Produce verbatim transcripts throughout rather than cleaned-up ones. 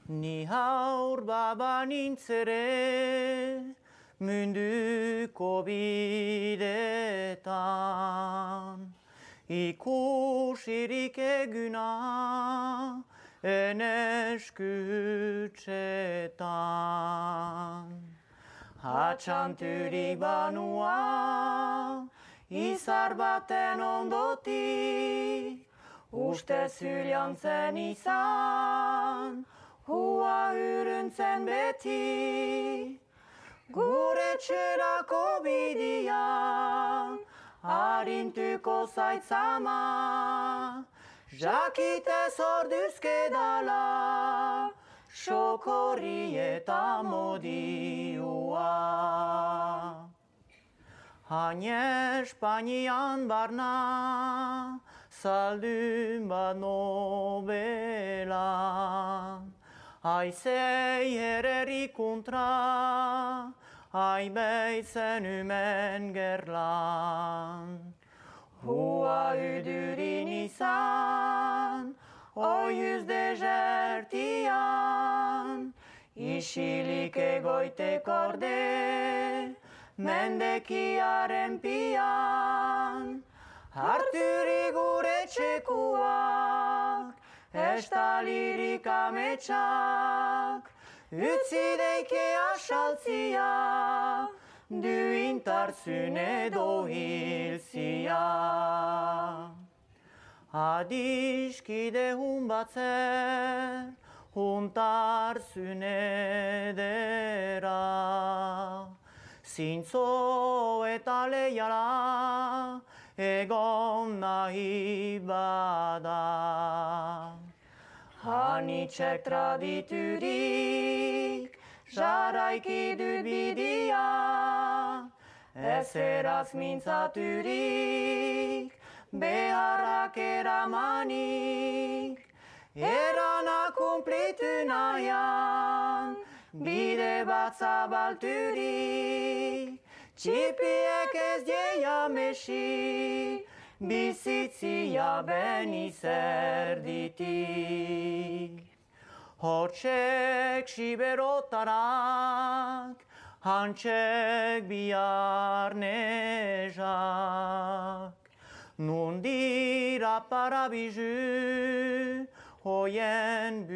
Ni haur baba nintzere, munduko bidetan, ikusirik eguna, eneskutxetan. Atxanturik banua, izar baten ondotik, uste zulian zen izan, hua uruntzen beti. Gure txerako bidian, harintuko zaitzama, jakitez orduzkedala, sokorri eta modioa. Hain Espainian barna, zaldun bat nobela, aizei hereri kontra, aibeitzen umen gerlan. Hua udurin izan, oiuz desertian, isilik egoitek orde, mendekiaren pian. Harturik gure txekuak, estalirik ametsak, utzi deike asaltzia, duintarzun edo hilzia. Adiskide hun batzer, huntarzun edera, zintzo eta leiala, egon nahi bada. Hanitxek traditurik, jarraiki dut bidia, ez eraz mintzaturik, beharrak eramanik, erana kumplitu nahian, bide bat zabalturik, txipiek ez dieia mesi, bizitzia beniz erditik. Hortxek siberotarak, hantxek bihar nezak. Nundira parabizu, hoien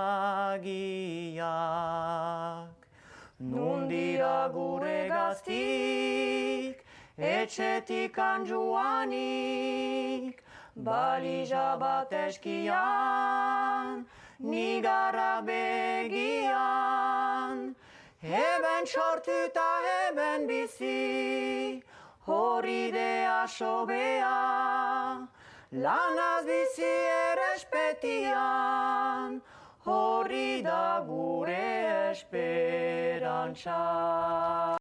buzagiak. Nundira gure gaztik, etxetik anjoanik, balija bat eskian, nigarra begian. Heben sortuta heben bizi, hori dea sobea, lanaz bizi erespetian, hori da gure esperantza.